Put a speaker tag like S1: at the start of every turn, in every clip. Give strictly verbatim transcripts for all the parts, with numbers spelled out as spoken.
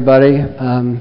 S1: everybody. Um,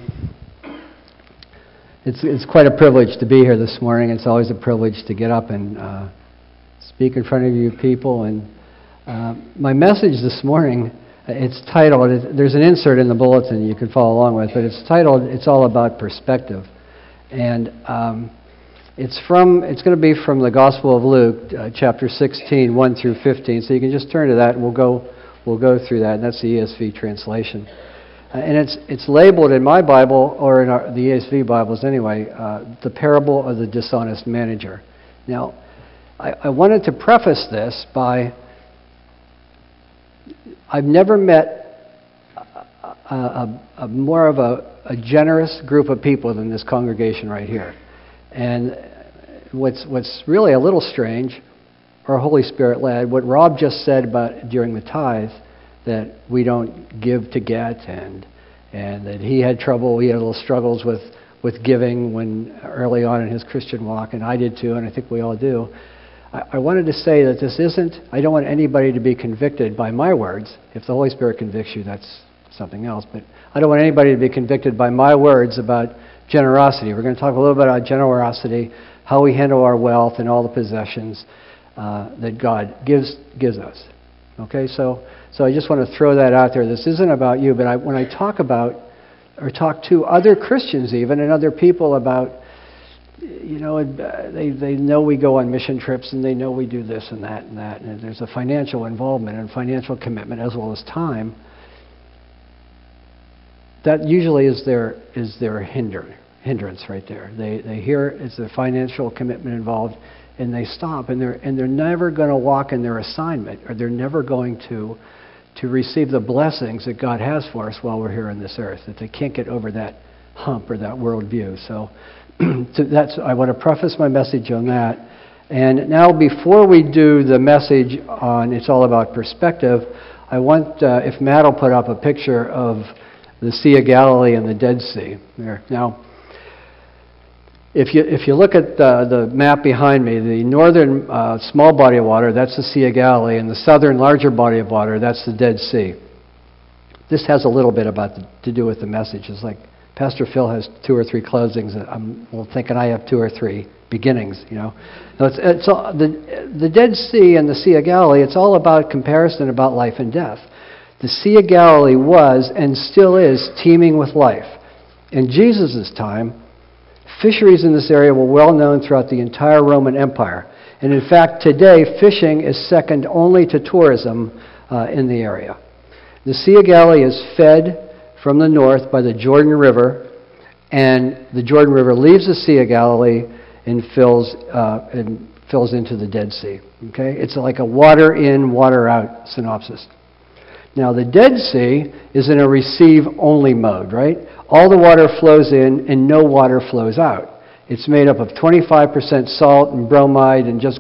S1: it's, it's quite a privilege to be here this morning. It's always a privilege to get up and uh, speak in front of you people. And uh, my message this morning, it's titled, it, there's an insert in the bulletin you can follow along with, but it's titled, It's All About Perspective. And um, it's from, it's going to be from the Gospel of Luke, uh, chapter sixteen, one through fifteen. So you can just turn to that and we'll go, we'll go through that. And that's the E S V translation. Uh, and it's it's labeled in my Bible, or in our, the E S V Bibles anyway, uh, the parable of the dishonest manager. Now, I, I wanted to preface this by, I've never met a, a, a more of a, a generous group of people than this congregation right here. And what's what's really a little strange, or Holy Spirit led, what Rob just said about during the tithe, that we don't give to get, and and that he had trouble, he had little struggles with, with giving when early on in his Christian walk, and I did too, and I think we all do. I, I wanted to say that this isn't, I don't want anybody to be convicted by my words. If the Holy Spirit convicts you, that's something else, but I don't want anybody to be convicted by my words about generosity. We're going to talk a little bit about generosity, how we handle our wealth and all the possessions uh, that God gives gives us. Okay, so so I just want to throw that out there. This isn't about you, but I, when I talk about, or talk to other Christians even, and other people about, you know, they, they know we go on mission trips, and they know we do this and that and that, and there's a financial involvement and financial commitment as well as time. That usually is their is their hinder, hindrance right there. They they hear it's a financial commitment involved, and they stop, and they're and they're never going to walk in their assignment, or they're never going to to receive the blessings that God has for us while we're here on this earth. That they can't get over that hump or that worldview. So, so that's I want to preface my message on that. And now, before we do the message on It's All About Perspective, I want uh, if Matt will put up a picture of the Sea of Galilee and the Dead Sea there now. If you if you look at the, the map behind me, the northern uh, small body of water, that's the Sea of Galilee, and the southern larger body of water, that's the Dead Sea. This has a little bit about the, to do with the message. It's like Pastor Phil has two or three closings. I'm well, thinking I have two or three beginnings. You know, no, it's, it's all, the the Dead Sea and the Sea of Galilee. It's all about comparison, about life and death. The Sea of Galilee was and still is teeming with life. In Jesus' time, fisheries in this area were well known throughout the entire Roman Empire. And in fact, today, fishing is second only to tourism uh, in the area. The Sea of Galilee is fed from the north by the Jordan River, and the Jordan River leaves the Sea of Galilee and fills uh, and fills into the Dead Sea. Okay, it's like a water in, water out synopsis. Now, the Dead Sea is in a receive-only mode, right? All the water flows in and no water flows out. It's made up of twenty-five percent salt and bromide and just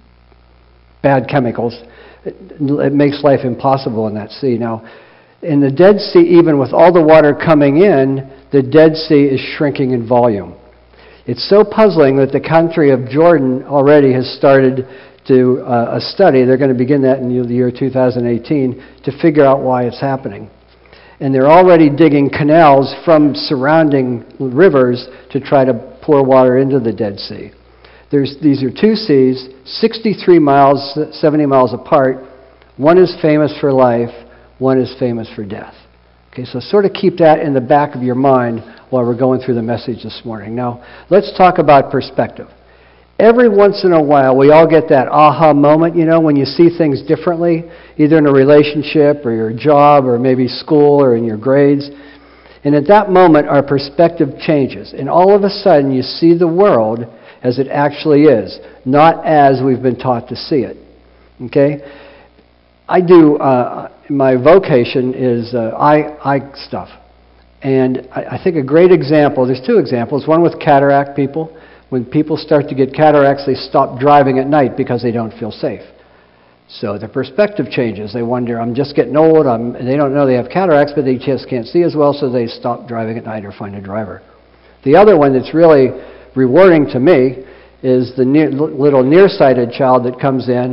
S1: bad chemicals. It, it makes life impossible in that sea. Now, in the Dead Sea, even with all the water coming in, the Dead Sea is shrinking in volume. It's so puzzling that the country of Jordan already has started to uh, a study. They're going to begin that in the year two thousand eighteen to figure out why it's happening. And they're already digging canals from surrounding rivers to try to pour water into the Dead Sea. There's, these are two seas, sixty-three miles, seventy miles apart. One is famous for life, one is famous for death. Okay, so sort of keep that in the back of your mind while we're going through the message this morning. Now, let's talk about perspective. Every once in a while, we all get that aha moment, you know, when you see things differently, either in a relationship or your job or maybe school or in your grades. And at that moment, our perspective changes. And all of a sudden, you see the world as it actually is, not as we've been taught to see it. Okay? I do, uh, my vocation is uh, eye, eye stuff. And I, I think a great example, there's two examples, one with cataract people. When people start to get cataracts, they stop driving at night because they don't feel safe. So their perspective changes. They wonder, I'm just getting old. I'm, they don't know they have cataracts, but they just can't see as well, so they stop driving at night or find a driver. The other one that's really rewarding to me is the near, little nearsighted child that comes in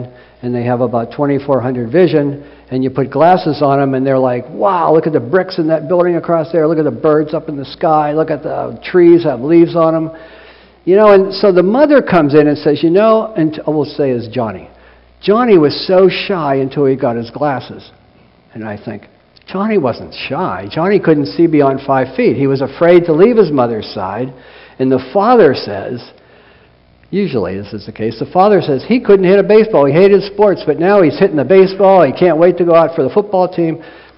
S1: and they have about twenty-four hundred vision, and you put glasses on them, and they're like, wow, look at the bricks in that building across there, look at the birds up in the sky, look at the trees have leaves on them. You know, and so the mother comes in and says, you know, and we'll say is Johnny. Johnny was so shy until he got his glasses. And I think, Johnny wasn't shy. Johnny couldn't see beyond five feet. He was afraid to leave his mother's side. And the father says, usually this is the case, the father says he couldn't hit a baseball. He hated sports, but now he's hitting the baseball. He can't wait to go out for the football team.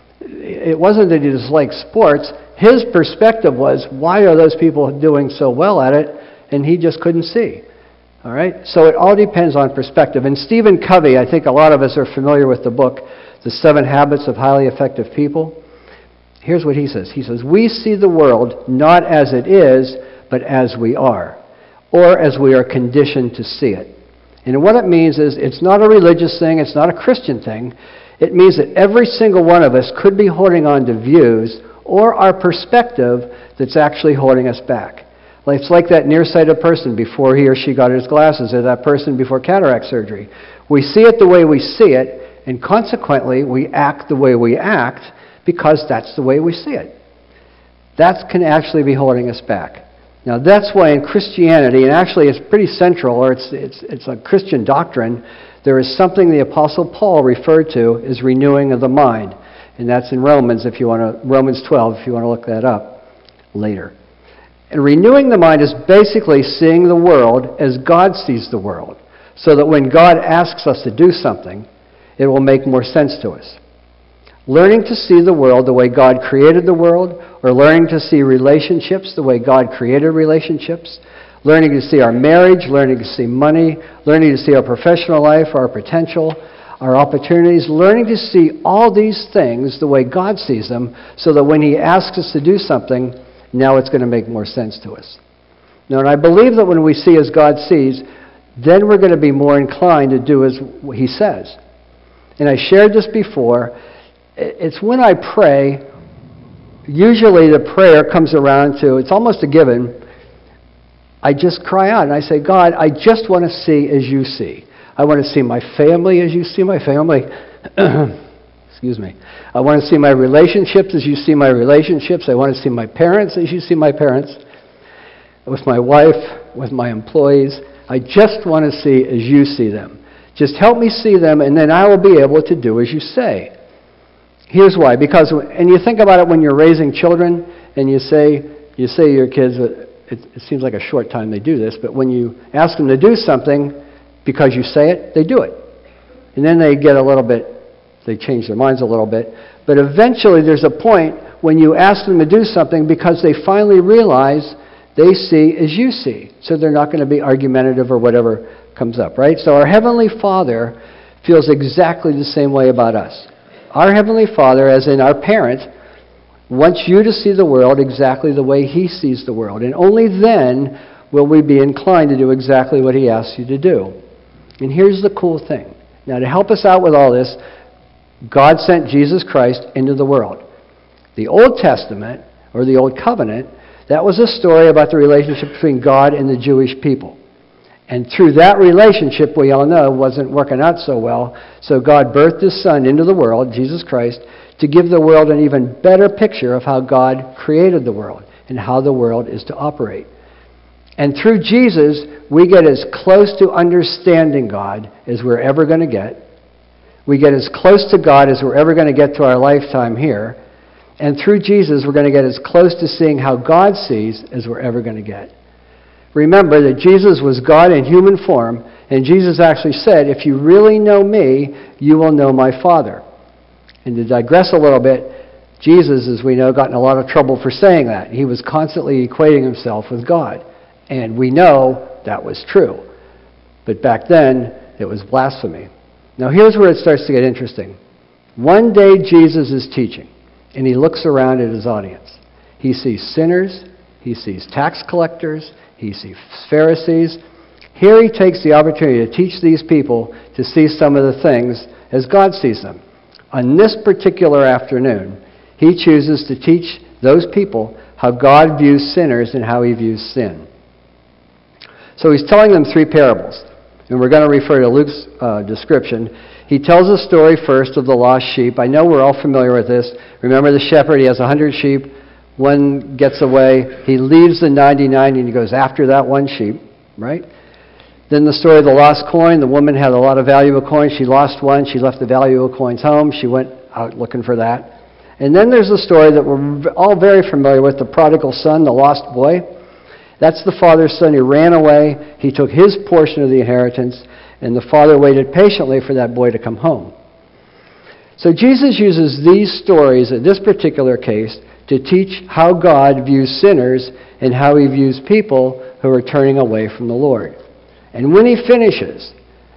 S1: It wasn't that he disliked sports. His perspective was, why are those people doing so well at it? And he just couldn't see. All right? So it all depends on perspective. And Stephen Covey, I think a lot of us are familiar with the book, The Seven Habits of Highly Effective People. Here's what he says. He says, we see the world not as it is, but as we are, or as we are conditioned to see it. And what it means is it's not a religious thing, it's not a Christian thing. It means that every single one of us could be holding on to views or our perspective that's actually holding us back. It's like that nearsighted person before he or she got his glasses, or that person before cataract surgery. We see it the way we see it, and consequently we act the way we act because that's the way we see it. That can actually be holding us back. Now that's why in Christianity, and actually it's pretty central, or it's, it's, it's a Christian doctrine, there is something the Apostle Paul referred to as renewing of the mind. And that's in Romans, if you want to, Romans twelve, if you want to look that up later. And renewing the mind is basically seeing the world as God sees the world, so that when God asks us to do something, it will make more sense to us. Learning to see the world the way God created the world, or learning to see relationships the way God created relationships, learning to see our marriage, learning to see money, learning to see our professional life, our potential, our opportunities, learning to see all these things the way God sees them, so that when He asks us to do something, now it's going to make more sense to us. Now, and I believe that when we see as God sees, then we're going to be more inclined to do as He says. And I shared this before. It's when I pray, usually the prayer comes around to, it's almost a given, I just cry out and I say, God, I just want to see as you see. I want to see my family as you see my family. Excuse me. I want to see my relationships as you see my relationships. I want to see my parents as you see my parents. With my wife, with my employees. I just want to see as you see them. Just help me see them, and then I will be able to do as you say. Here's why. Because, and you think about it when you're raising children, and you say, you say to your kids, it, it seems like a short time they do this, but when you ask them to do something, because you say it, they do it. And then they get a little bit, they change their minds a little bit. But eventually there's a point when you ask them to do something because they finally realize they see as you see. So they're not going to be argumentative or whatever comes up, right? So our Heavenly Father feels exactly the same way about us. Our Heavenly Father, as in our parent, wants you to see the world exactly the way He sees the world. And only then will we be inclined to do exactly what He asks you to do. And here's the cool thing. Now, to help us out with all this, God sent Jesus Christ into the world. The Old Testament, or the Old Covenant, that was a story about the relationship between God and the Jewish people. And through that relationship, we all know, wasn't working out so well. So God birthed His Son into the world, Jesus Christ, to give the world an even better picture of how God created the world and how the world is to operate. And through Jesus, we get as close to understanding God as we're ever going to get. We get as close to God as we're ever going to get to our lifetime here. And through Jesus, we're going to get as close to seeing how God sees as we're ever going to get. Remember that Jesus was God in human form, and Jesus actually said, if you really know me, you will know my Father. And to digress a little bit, Jesus, as we know, got in a lot of trouble for saying that. He was constantly equating Himself with God. And we know that was true. But back then, it was blasphemy. Now here's where it starts to get interesting. One day Jesus is teaching, and He looks around at His audience. He sees sinners, He sees tax collectors, He sees Pharisees. Here He takes the opportunity to teach these people to see some of the things as God sees them. On this particular afternoon, He chooses to teach those people how God views sinners and how He views sin. So He's telling them three parables. and we're going to refer to Luke's uh, description. He tells a story first of the lost sheep. I know we're all familiar with this. Remember the shepherd, he has a hundred sheep. One gets away. He leaves the ninety-nine and he goes after that one sheep, right? Then the story of the lost coin. The woman had a lot of valuable coins. She lost one. She left the valuable coins home. She went out looking for that. And then there's the story that we're all very familiar with, the prodigal son, the lost boy. That's the father's son who ran away. He took his portion of the inheritance, and the father waited patiently for that boy to come home. So Jesus uses these stories in this particular case to teach how God views sinners and how he views people who are turning away from the Lord. And when he finishes,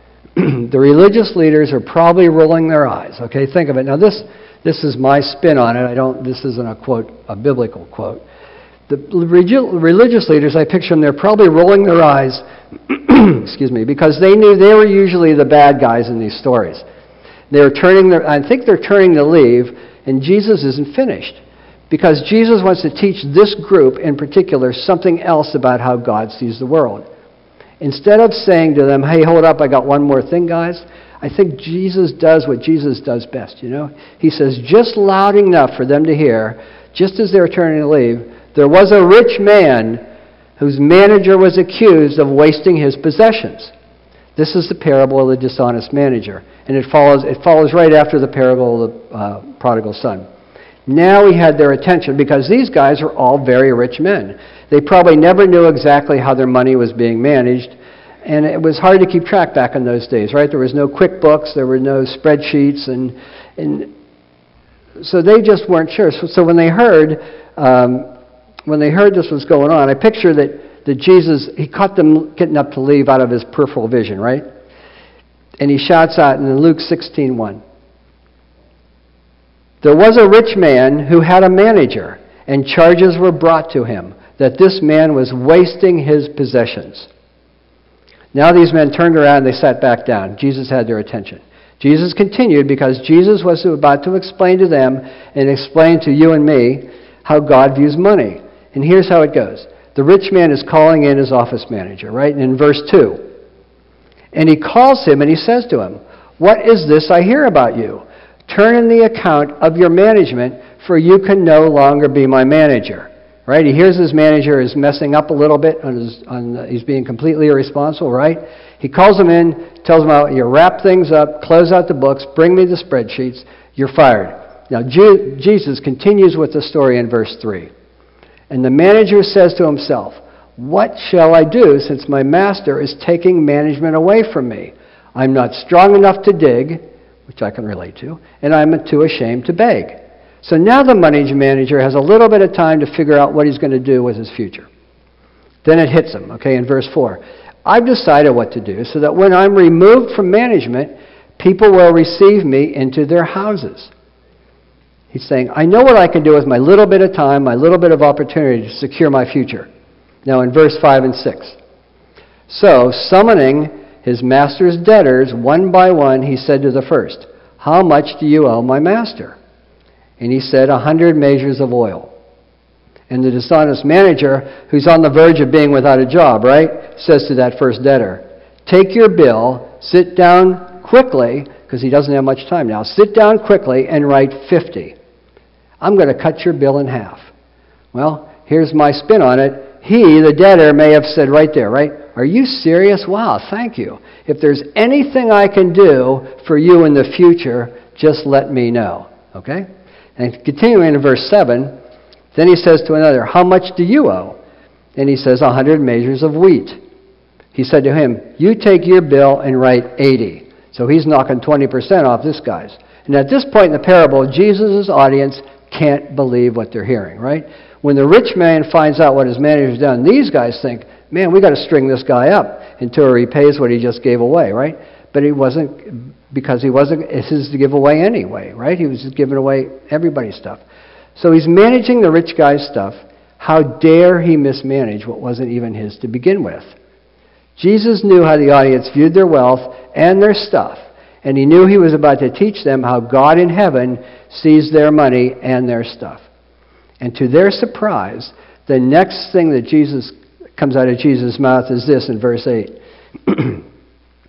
S1: the religious leaders are probably rolling their eyes. Okay, think of it. Now this this is my spin on it. I don't. This isn't a quote, a biblical quote. The religious leaders, I picture them, they're probably rolling their eyes, excuse me, because they knew they were usually the bad guys in these stories. They're turning their, I think they're turning to leave, and Jesus isn't finished. Because Jesus wants to teach this group in particular something else about how God sees the world. Instead of saying to them, hey, hold up, I got one more thing, guys, I think Jesus does what Jesus does best, you know? He says, just loud enough for them to hear, just as they're turning to leave, there was a rich man whose manager was accused of wasting his possessions. This is the parable of the dishonest manager. And it follows, it follows right after the parable of the uh, prodigal son. Now he had their attention because these guys are all very rich men. They probably never knew exactly how their money was being managed, and it was hard to keep track back in those days, right? There was no QuickBooks, there were no spreadsheets, and and so they just weren't sure. So, so when they heard um, when they heard this was going on, I picture that that Jesus, he caught them getting up to leave out of his peripheral vision, right? And he shouts out in Luke sixteen one. There was a rich man who had a manager, and charges were brought to him that this man was wasting his possessions. Now these men turned around and they sat back down. Jesus had their attention. Jesus continued because Jesus was about to explain to them and explain to you and me how God views money. And here's how it goes. The rich man is calling in his office manager, right? And in verse two, and he calls him and he says to him, what is this I hear about you? Turn in the account of your management, for you can no longer be my manager. Right? He hears his manager is messing up a little bit, on his, on the, he's being completely irresponsible, right? He calls him in, tells him, out, you wrap things up, close out the books, bring me the spreadsheets, you're fired. Now, Je- Jesus continues with the story in verse three. And the manager says to himself, what shall I do since my master is taking management away from me? I'm not strong enough to dig, which I can relate to, and I'm too ashamed to beg. So now the money manager has a little bit of time to figure out what he's going to do with his future. Then it hits him, okay, in verse four. I've decided what to do so that when I'm removed from management, people will receive me into their houses. He's saying, I know what I can do with my little bit of time, my little bit of opportunity to secure my future. Now in verse five and six. So, summoning his master's debtors one by one, he said to the first, how much do you owe my master? And he said, a hundred measures of oil. And the dishonest manager, who's on the verge of being without a job, right, says to that first debtor, take your bill, sit down quickly, because he doesn't have much time now, sit down quickly and write fifty. I'm going to cut your bill in half. Well, here's my spin on it. He, the debtor, may have said right there, right, are you serious? Wow, thank you. If there's anything I can do for you in the future, just let me know. Okay? And continuing in verse seven, then he says to another, how much do you owe? And he says, a hundred measures of wheat. He said to him, you take your bill and write eighty. So he's knocking twenty percent off this guy's. And at this point in the parable, Jesus' audience can't believe what they're hearing, right? When the rich man finds out what his manager's done, these guys think, man, we got to string this guy up until he repays what he just gave away, right? But he wasn't, because he wasn't, it's his to give away anyway, right? He was just giving away everybody's stuff. So he's managing the rich guy's stuff. How dare he mismanage what wasn't even his to begin with? Jesus knew how the audience viewed their wealth and their stuff, and he knew he was about to teach them how God in heaven sees their money and their stuff. And to their surprise, the next thing that Jesus comes out of Jesus' mouth is this in verse eight.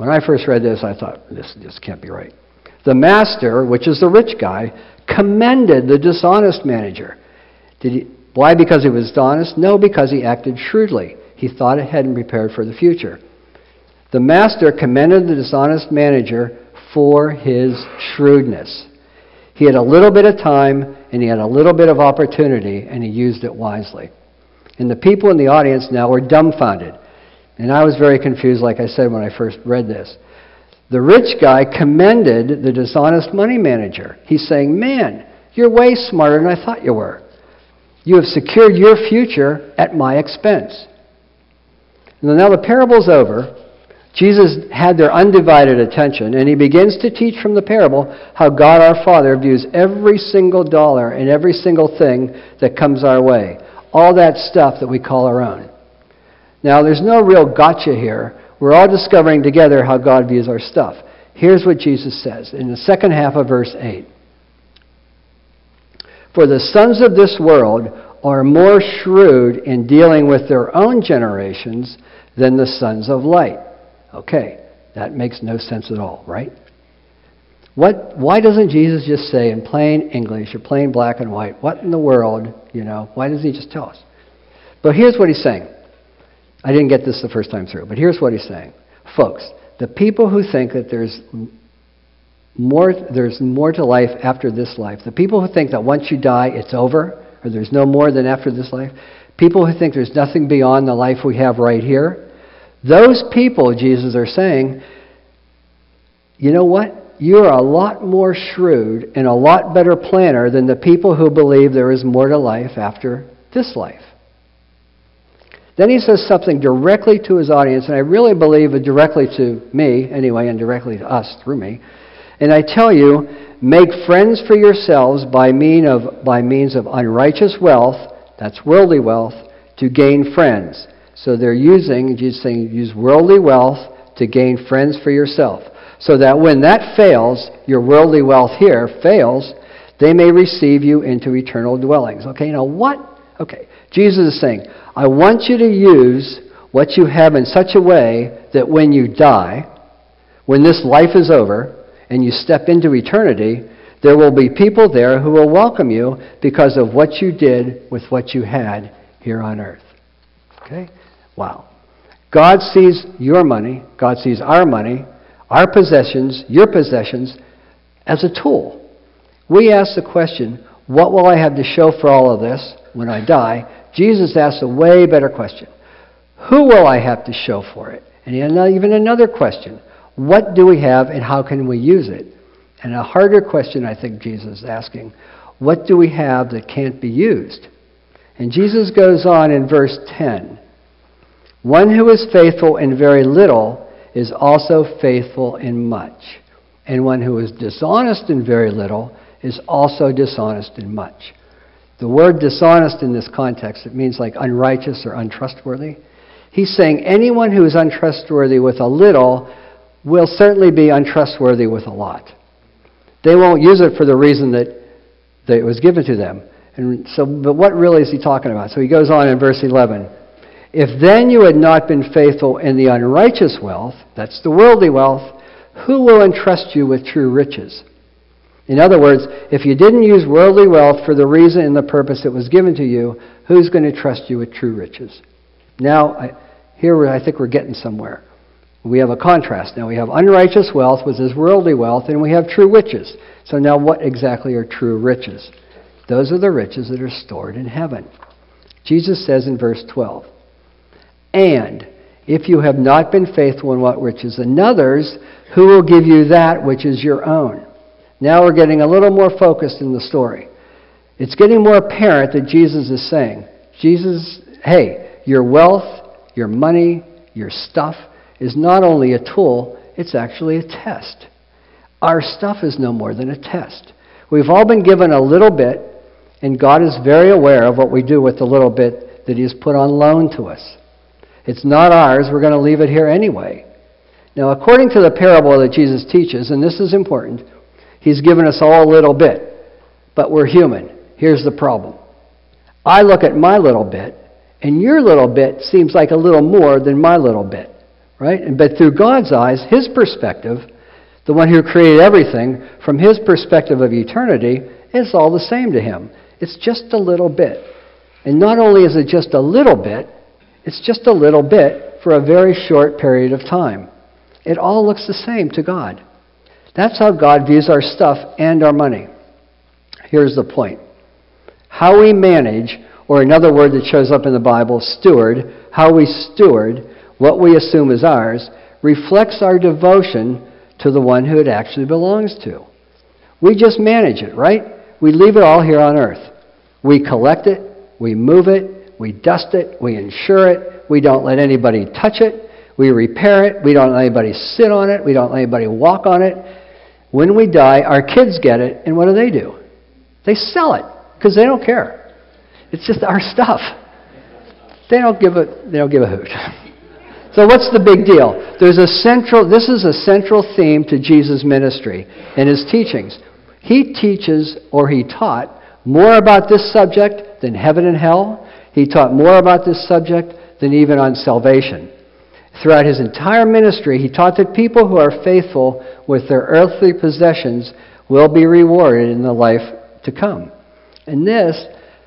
S1: When I first read this, I thought, this just can't be right. The master, which is the rich guy, commended the dishonest manager. Did he, why? Because he was honest? No, because he acted shrewdly. He thought ahead and prepared for the future. The master commended the dishonest manager for his shrewdness. He had a little bit of time, and he had a little bit of opportunity, and he used it wisely. And the people in the audience now were dumbfounded. And I was very confused, like I said, when I first read this. The rich guy commended the dishonest money manager. He's saying, man, you're way smarter than I thought you were. You have secured your future at my expense. And now the parable's over. Jesus had their undivided attention, and he begins to teach from the parable how God our Father views every single dollar and every single thing that comes our way. All that stuff that we call our own. Now, there's no real gotcha here. We're all discovering together how God views our stuff. Here's what Jesus says in the second half of verse eight. For the sons of this world are more shrewd in dealing with their own generations than the sons of light. Okay, that makes no sense at all, right? What? Why doesn't Jesus just say in plain English or plain black and white, what in the world, you know, why doesn't he just tell us? But here's what he's saying. I didn't get this the first time through, but here's what he's saying. Folks, the people who think that there's more, there's more to life after this life, the people who think that once you die, it's over, or there's no more than after this life, people who think there's nothing beyond the life we have right here, those people, Jesus are saying, you know what? You're a lot more shrewd and a lot better planner than the people who believe there is more to life after this life. Then he says something directly to his audience, and I really believe it directly to me, anyway, and directly to us through me. And I tell you, make friends for yourselves by, mean of, by means of unrighteous wealth, that's worldly wealth, to gain friends. So they're using, Jesus saying, use worldly wealth to gain friends for yourself. So that when that fails, your worldly wealth here fails, they may receive you into eternal dwellings. Okay, now what? Okay, Jesus is saying, I want you to use what you have in such a way that when you die, when this life is over, and you step into eternity, there will be people there who will welcome you because of what you did with what you had here on earth. Okay? Wow. God sees your money, God sees our money, our possessions, your possessions, as a tool. We ask the question, what will I have to show for all of this when I die? Jesus asks a way better question. Who will I have to show for it? And he had even another question. What do we have and how can we use it? And a harder question, I think Jesus is asking, what do we have that can't be used? And Jesus goes on in verse ten. One who is faithful in very little is also faithful in much. And one who is dishonest in very little is also dishonest in much. The word dishonest in this context, it means like unrighteous or untrustworthy. He's saying anyone who is untrustworthy with a little will certainly be untrustworthy with a lot. They won't use it for the reason that, that it was given to them. And so, but what really is he talking about? So he goes on in verse eleven. If then you had not been faithful in the unrighteous wealth, that's the worldly wealth, who will entrust you with true riches? In other words, if you didn't use worldly wealth for the reason and the purpose it was given to you, who's going to trust you with true riches? Now, I, here I think we're getting somewhere. We have a contrast. Now we have unrighteous wealth, which is worldly wealth, and we have true riches. So now what exactly are true riches? Those are the riches that are stored in heaven. Jesus says in verse twelve, and if you have not been faithful in what riches another's, who will give you that which is your own? Now we're getting a little more focused in the story. It's getting more apparent that Jesus is saying, Jesus, hey, your wealth, your money, your stuff is not only a tool, it's actually a test. Our stuff is no more than a test. We've all been given a little bit, and God is very aware of what we do with the little bit that He has put on loan to us. It's not ours. We're going to leave it here anyway. Now, according to the parable that Jesus teaches, and this is important, He's given us all a little bit, but we're human. Here's the problem. I look at my little bit, and your little bit seems like a little more than my little bit, right? And But through God's eyes, his perspective, the one who created everything, from his perspective of eternity, it's all the same to him. It's just a little bit. And not only is it just a little bit, it's just a little bit for a very short period of time. It all looks the same to God. That's how God views our stuff and our money. Here's the point. How we manage, or another word that shows up in the Bible, steward, how we steward what we assume is ours, reflects our devotion to the one who it actually belongs to. We just manage it, right? We leave it all here on earth. We collect it, we move it, we dust it, we insure it, we don't let anybody touch it, we repair it, we don't let anybody sit on it, we don't let anybody walk on it. When we die, our kids get it, and what do they do? They sell it, because they don't care. It's just our stuff. They don't give a, they don't give a hoot. So what's the big deal? There's a central, this is a central theme to Jesus' ministry and his teachings. He teaches, or he taught, more about this subject than heaven and hell. He taught more about this subject than even on salvation. Throughout his entire ministry, he taught that people who are faithful with their earthly possessions will be rewarded in the life to come. And this,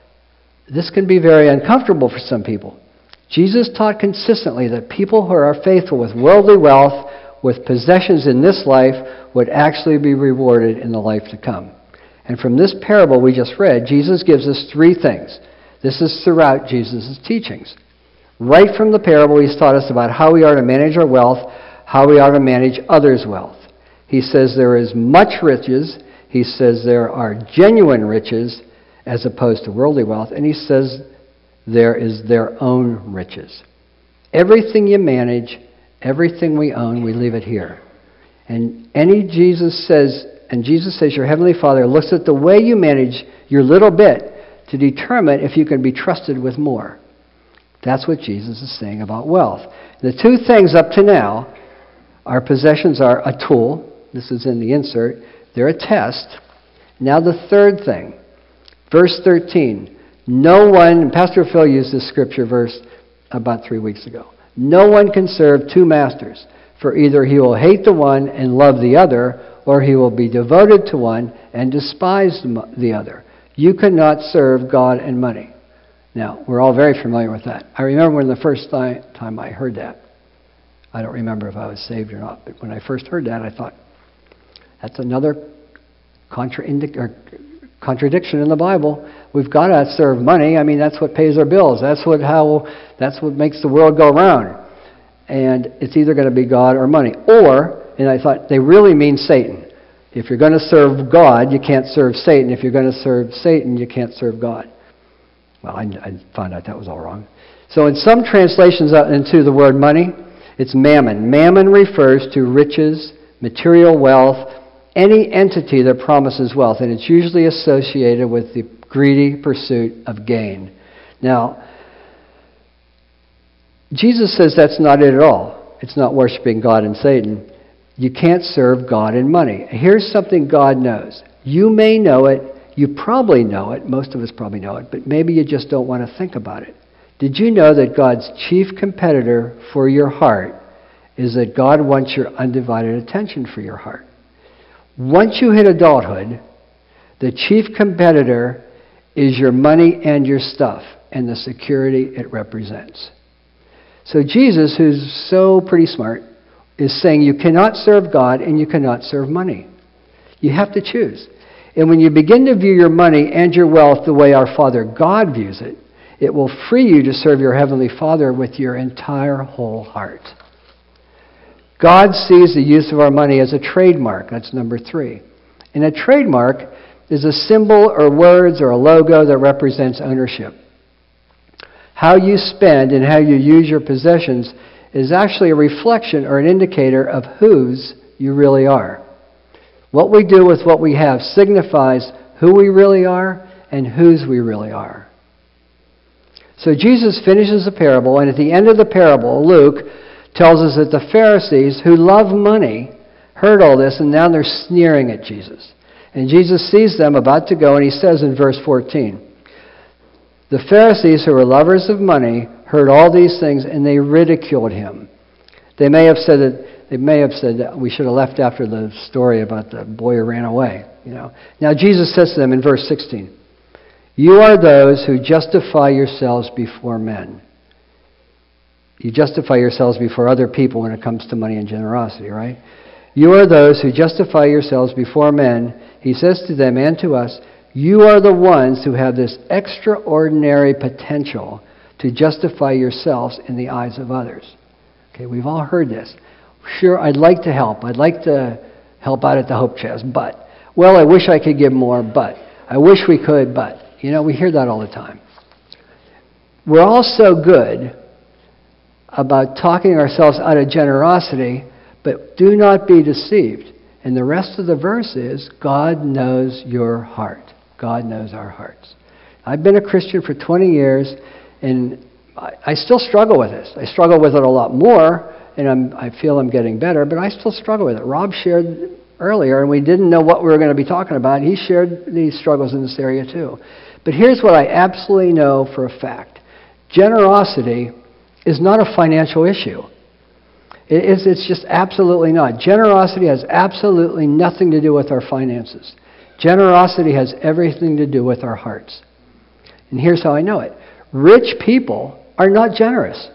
S1: this can be very uncomfortable for some people. Jesus taught consistently that people who are faithful with worldly wealth, with possessions in this life, would actually be rewarded in the life to come. And from this parable we just read, Jesus gives us three things. This is throughout Jesus' teachings. Right from the parable, he's taught us about how we are to manage our wealth, how we are to manage others' wealth. He says there is much riches. He says there are genuine riches as opposed to worldly wealth. And he says there is their own riches. Everything you manage, everything we own, we leave it here. And any Jesus says, and Jesus says your Heavenly Father looks at the way you manage your little bit to determine if you can be trusted with more. That's what Jesus is saying about wealth. The two things up to now, our possessions are a tool. This is in the insert. They're a test. Now the third thing, verse thirteen. No one, and Pastor Phil used this scripture verse about three weeks ago. No one can serve two masters, for either he will hate the one and love the other, or he will be devoted to one and despise the other. You cannot serve God and money. Now, we're all very familiar with that. I remember when the first time I heard that. I don't remember if I was saved or not, but when I first heard that, I thought, that's another contraindic- or contradiction in the Bible. We've got to serve money. I mean, that's what pays our bills. That's what how that's what makes the world go round. And it's either going to be God or money. Or, and I thought, they really mean Satan. If you're going to serve God, you can't serve Satan. If you're going to serve Satan, you can't serve God. Well, I, I found out that was all wrong. So in some translations into the word money, it's mammon. Mammon refers to riches, material wealth, any entity that promises wealth, and it's usually associated with the greedy pursuit of gain. Now, Jesus says that's not it at all. It's not worshiping God and Satan. You can't serve God and money. Here's something God knows. You may know it. You probably know it. Most of us probably know it, but maybe you just don't want to think about it. Did you know that God's chief competitor for your heart is that God wants your undivided attention for your heart? Once you hit adulthood, the chief competitor is your money and your stuff and the security it represents. So Jesus, who's so pretty smart, is saying you cannot serve God and you cannot serve money. You have to choose. And when you begin to view your money and your wealth the way our Father God views it, it will free you to serve your Heavenly Father with your entire whole heart. God sees the use of our money as a trademark. That's number three. And a trademark is a symbol or words or a logo that represents ownership. How you spend and how you use your possessions is actually a reflection or an indicator of whose you really are. What we do with what we have signifies who we really are and whose we really are. So Jesus finishes the parable, and at the end of the parable, Luke tells us that the Pharisees who love money heard all this, and now they're sneering at Jesus. And Jesus sees them about to go, and he says in verse fourteen, the Pharisees who were lovers of money heard all these things, and they ridiculed him. They may have said that they may have said that we should have left after the story about the boy who ran away. You know. Now Jesus says to them in verse sixteen, "You are those who justify yourselves before men." You justify yourselves before other people when it comes to money and generosity, right? "You are those who justify yourselves before men." He says to them and to us, "You are the ones who have this extraordinary potential to justify yourselves in the eyes of others." Okay, we've all heard this. Sure, I'd like to help. I'd like to help out at the Hope Chest, but, well, I wish I could give more, but, I wish we could, but. You know, we hear that all the time. We're all so good about talking ourselves out of generosity, but do not be deceived. And the rest of the verse is, God knows your heart. God knows our hearts. I've been a Christian for twenty years, and I, I still struggle with this. I struggle with it a lot more, and I'm, I feel I'm getting better, but I still struggle with it. Rob shared earlier, and we didn't know what we were going to be talking about. He shared these struggles in this area too. But here's what I absolutely know for a fact. Generosity is not a financial issue. It is, it's just absolutely not. Generosity has absolutely nothing to do with our finances. Generosity has everything to do with our hearts. And here's how I know it. Rich people are not generous.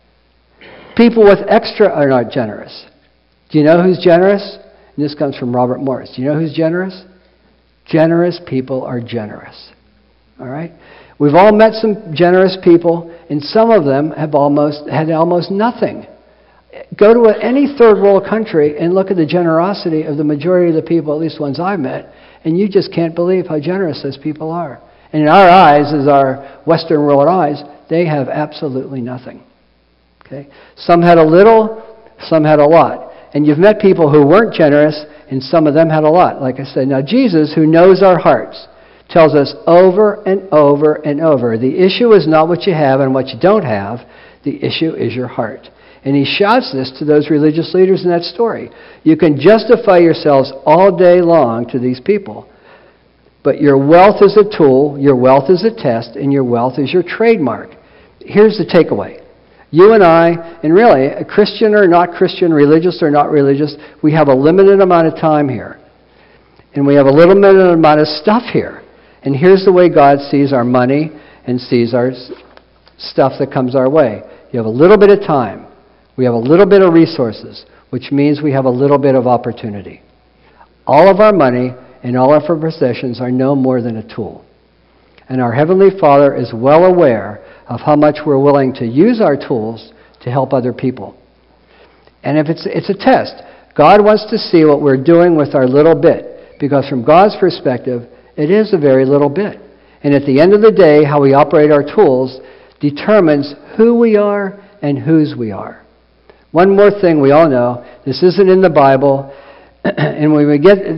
S1: People with extra are not generous. Do you know who's generous? And this comes from Robert Morris. Do you know who's generous? Generous people are generous. All right? We've all met some generous people, and some of them have almost had almost nothing. Go to any third world country and look at the generosity of the majority of the people, at least ones I've met, and you just can't believe how generous those people are. And in our eyes, as our Western world eyes, they have absolutely nothing. Okay? Some had a little, some had a lot. And you've met people who weren't generous, and some of them had a lot, like I said. Now Jesus, who knows our hearts, tells us over and over and over, the issue is not what you have and what you don't have. The issue is your heart. And he shouts this to those religious leaders in that story. You can justify yourselves all day long to these people, but your wealth is a tool, your wealth is a test, and your wealth is your trademark. Here's the takeaway. You and I, and really, a Christian or not Christian, religious or not religious, we have a limited amount of time here. And we have a little limited amount of stuff here. And here's the way God sees our money and sees our stuff that comes our way. You have a little bit of time. We have a little bit of resources, which means we have a little bit of opportunity. All of our money and all of our possessions are no more than a tool. And our Heavenly Father is well aware of how much we're willing to use our tools to help other people. And if it's, it's a test, God wants to see what we're doing with our little bit, because from God's perspective, it is a very little bit. And at the end of the day, how we operate our tools determines who we are and whose we are. One more thing we all know, this isn't in the Bible, and when we get,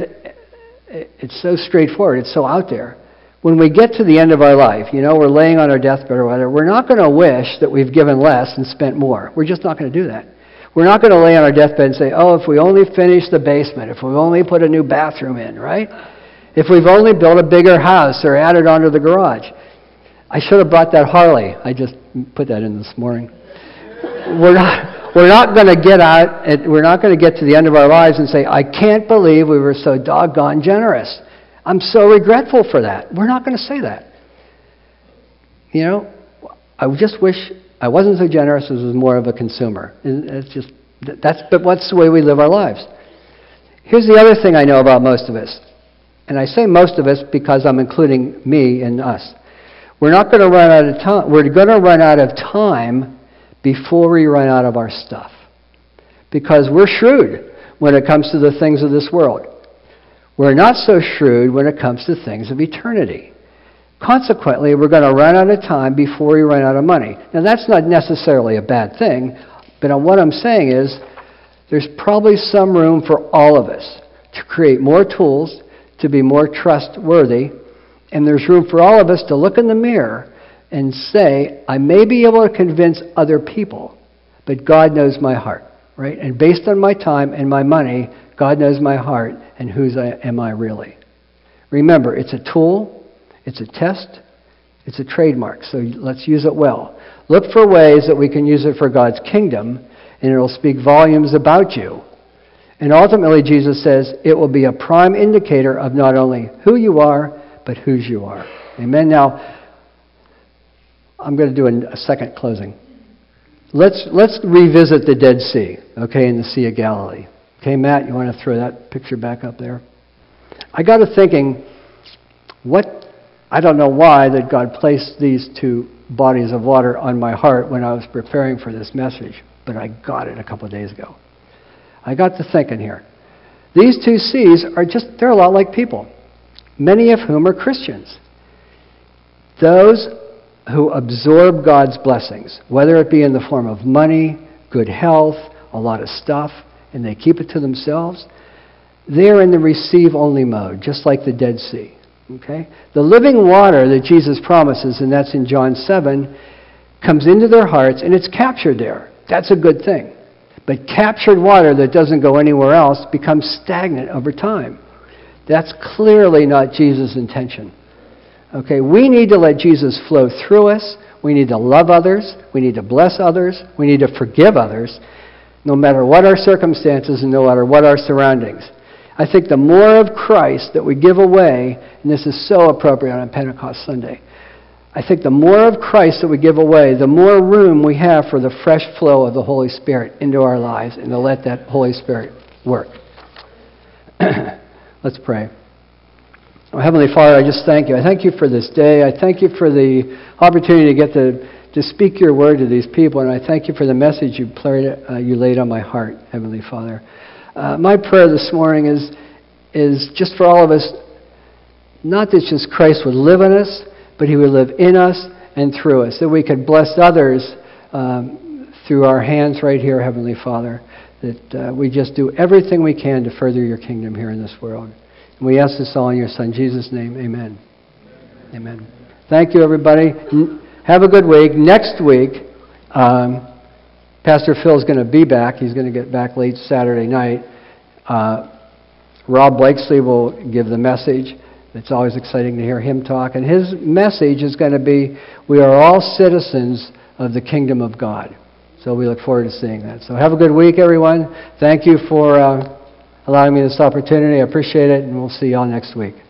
S1: it's so straightforward, it's so out there. When we get to the end of our life, you know, we're laying on our deathbed or whatever, we're not going to wish that we've given less and spent more. We're just not going to do that. We're not going to lay on our deathbed and say, oh, if we only finished the basement, if we only put a new bathroom in, right? If we've only built a bigger house or added onto the garage. I should have brought that Harley. I just put that in this morning. We're not, we're not going to get out, and we're not going to get to the end of our lives and say, I can't believe we were so doggone generous. I'm so regretful for that. We're not going to say that. You know, I just wish I wasn't so generous as was more of a consumer. It's just, that's, but what's the way we live our lives? Here's the other thing I know about most of us. And I say most of us because I'm including me and us. We're not going to run out of time. We're going to run out of time before we run out of our stuff. Because we're shrewd when it comes to the things of this world. We're not so shrewd when it comes to things of eternity. Consequently, we're going to run out of time before we run out of money. Now, that's not necessarily a bad thing, but what I'm saying is there's probably some room for all of us to create more tools, to be more trustworthy, and there's room for all of us to look in the mirror and say, I may be able to convince other people, but God knows my heart, right? And based on my time and my money, God knows my heart and whose I, am I really. Remember, it's a tool, it's a test, it's a trademark, so let's use it well. Look for ways that we can use it for God's kingdom, and it'll speak volumes about you. And ultimately, Jesus says, it will be a prime indicator of not only who you are, but whose you are. Amen. Now, I'm going to do a, a second closing. Let's let's revisit the Dead Sea, okay, in the Sea of Galilee. Okay, Matt, you want to throw that picture back up there? I got to thinking, what, I don't know why that God placed these two bodies of water on my heart when I was preparing for this message, but I got it a couple of days ago. I got to thinking here. These two seas are just, they're a lot like people, many of whom are Christians. Those who absorb God's blessings, whether it be in the form of money, good health, a lot of stuff, and they keep it to themselves, they're in the receive-only mode, just like the Dead Sea. Okay? The living water that Jesus promises, and that's in John seven, comes into their hearts, and it's captured there. That's a good thing. But captured water that doesn't go anywhere else becomes stagnant over time. That's clearly not Jesus' intention. Okay, we need to let Jesus flow through us. We need to love others. We need to bless others. We need to forgive others, no matter what our circumstances and no matter what our surroundings. I think the more of Christ that we give away, and this is so appropriate on Pentecost Sunday, I think the more of Christ that we give away, the more room we have for the fresh flow of the Holy Spirit into our lives and to let that Holy Spirit work. Let's pray. Oh, Heavenly Father, I just thank you. I thank you for this day. I thank you for the opportunity to get to, to speak your word to these people, and I thank you for the message you, played, uh, you laid on my heart, Heavenly Father. Uh, my prayer this morning is, is just for all of us, not that just Christ would live in us, but he would live in us and through us, that we could bless others um, through our hands right here, Heavenly Father, that uh, we just do everything we can to further your kingdom here in this world. And we ask this all in your Son, Jesus' name. Amen. Amen. Thank you, everybody. Have a good week. Next week, um, Pastor Phil's going to be back. He's going to get back late Saturday night. Uh, Rob Blakesley will give the message. It's always exciting to hear him talk. And his message is going to be, we are all citizens of the kingdom of God. So we look forward to seeing that. So have a good week, everyone. Thank you for uh, allowing me this opportunity. I appreciate it, and we'll see you all next week.